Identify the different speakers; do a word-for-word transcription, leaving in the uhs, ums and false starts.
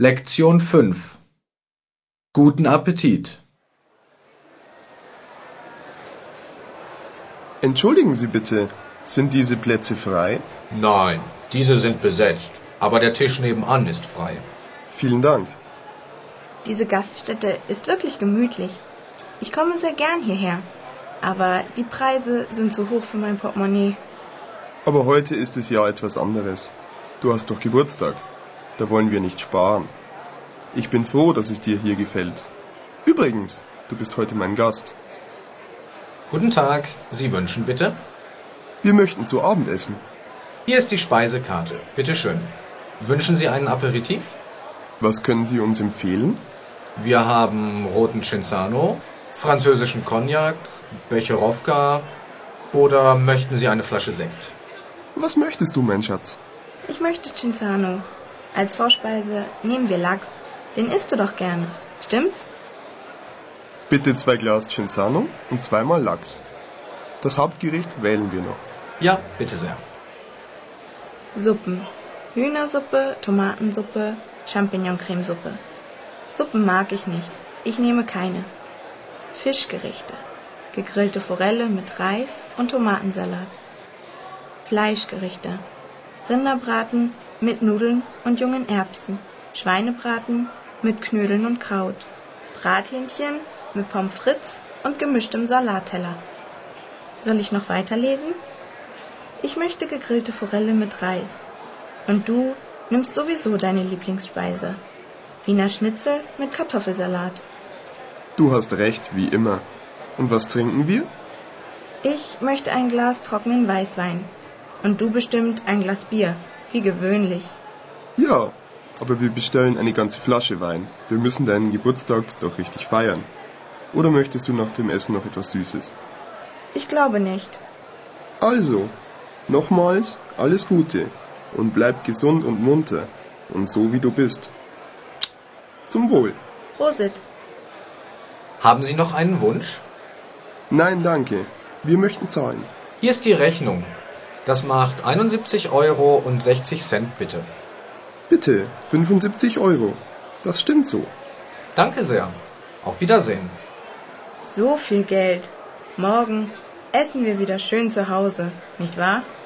Speaker 1: Lektion fünf. Guten Appetit.
Speaker 2: Entschuldigen Sie bitte, sind diese Plätze frei?
Speaker 3: Nein, diese sind besetzt, aber der Tisch nebenan ist frei.
Speaker 2: Vielen Dank.
Speaker 4: Diese Gaststätte ist wirklich gemütlich. Ich komme sehr gern hierher, aber die Preise sind zu hoch für mein Portemonnaie.
Speaker 2: Aber heute ist es ja etwas anderes. Du hast doch Geburtstag. Da wollen wir nicht sparen. Ich bin froh, dass es dir hier gefällt. Übrigens, du bist heute mein Gast.
Speaker 3: Guten Tag, Sie wünschen bitte?
Speaker 2: Wir möchten zu Abend essen.
Speaker 3: Hier ist die Speisekarte, bitteschön. Wünschen Sie einen Aperitif?
Speaker 2: Was können Sie uns empfehlen?
Speaker 3: Wir haben roten Cinzano, französischen Cognac, Becherowka oder möchten Sie eine Flasche Sekt?
Speaker 2: Was möchtest du, mein Schatz?
Speaker 4: Ich möchte Cinzano. Als Vorspeise nehmen wir Lachs. Den isst du doch gerne, stimmt's?
Speaker 2: Bitte zwei Glas Cinzano und zweimal Lachs. Das Hauptgericht wählen wir noch.
Speaker 3: Ja, bitte sehr.
Speaker 4: Suppen. Hühnersuppe, Tomatensuppe, Champignon-Cremesuppe. Suppen mag ich nicht. Ich nehme keine. Fischgerichte. Gegrillte Forelle mit Reis und Tomatensalat. Fleischgerichte. Rinderbraten mit Nudeln und jungen Erbsen. Schweinebraten mit Knödeln und Kraut. Brathähnchen mit Pommes frites und gemischtem Salatteller. Soll ich noch weiterlesen? Ich möchte gegrillte Forelle mit Reis. Und du nimmst sowieso deine Lieblingsspeise. Wiener Schnitzel mit Kartoffelsalat.
Speaker 2: Du hast recht, wie immer. Und was trinken wir?
Speaker 4: Ich möchte ein Glas trockenen Weißwein. Und du bestimmt ein Glas Bier, wie gewöhnlich.
Speaker 2: Ja, aber wir bestellen eine ganze Flasche Wein. Wir müssen deinen Geburtstag doch richtig feiern. Oder möchtest du nach dem Essen noch etwas Süßes?
Speaker 4: Ich glaube nicht.
Speaker 2: Also, nochmals alles Gute und bleib gesund und munter und so wie du bist. Zum Wohl.
Speaker 4: Prosit.
Speaker 3: Haben Sie noch einen Wunsch?
Speaker 2: Nein, danke. Wir möchten zahlen.
Speaker 3: Hier ist die Rechnung. Das macht einundsiebzig Euro und sechzig Cent bitte.
Speaker 2: Bitte, fünfundsiebzig Euro. Das stimmt so.
Speaker 3: Danke sehr. Auf Wiedersehen.
Speaker 4: So viel Geld. Morgen essen wir wieder schön zu Hause, nicht wahr?